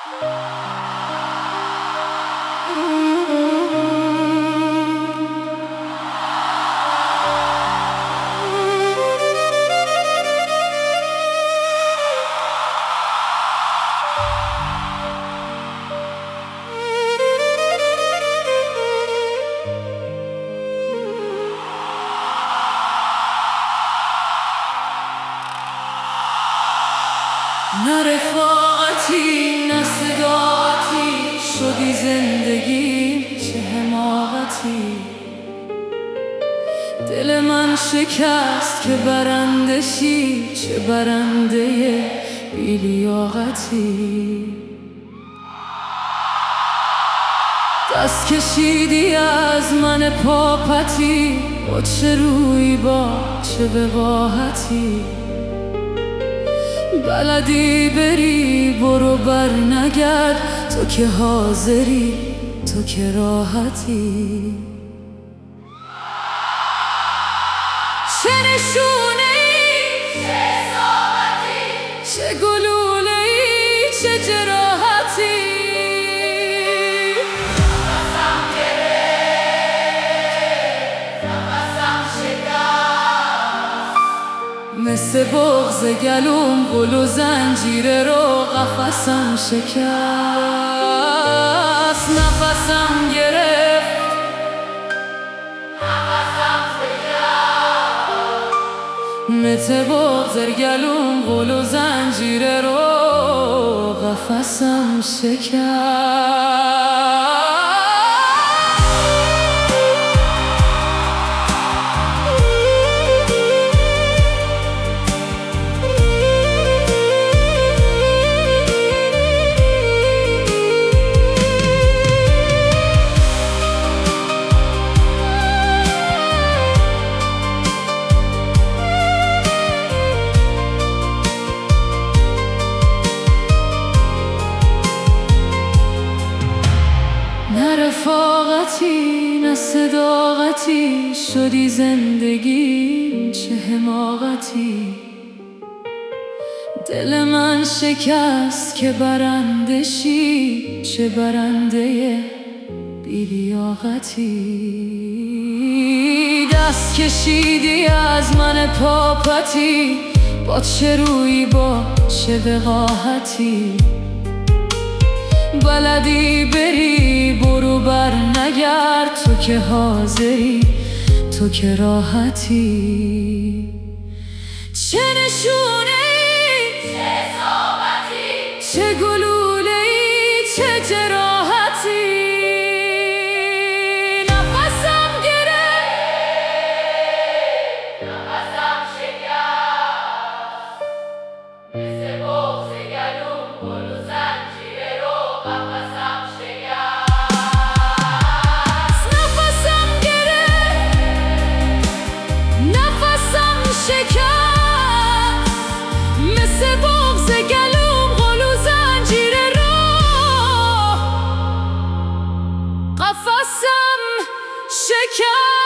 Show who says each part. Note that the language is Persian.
Speaker 1: نه رفاقتی نه صداقتی، شدی زندگی چه حماقتی. دل من شکست که برندشی، چه برنده بی لیاقتی. دست کشیدی از من پاپتی، با چه روی با چه وقاحتی. بلدی بری برو بر نگرد، تو که حاضری تو که راحتی. چه نشونه‌ای چه اصابتی، چه گلوله‌ای چه جراحتی. نفسم گرفت نفسم شکست، مثل بغض گلوم گل و زنجیره رو قفسم شکست. نفسم گرفت نفسم شکست، مثل بغض گلوم گل و زنجیره رو قفسم شکست. نه رفاقتی نه صداقتی، شدی زندگی چه حماقتی. دل من شکست که برندشی، چه برنده بی لیاقتی. دست کشیدی از من پاپتی، با چه روی با چه وقاحتی. بلدی بری برو بر نگرد، تو که حاضری تو که راحتی. چه نشونه‌ای چه اصابتی، چه گلوله‌ای چه جراحتی. نفسم گرفت نفسم شکست، مثل بغض گلوم گل و زنجیره رو قفسم شکست. نفسم گرفت نفسم شکست، مثل بغض گلوم گل و زنجیره رو قفسم شکست.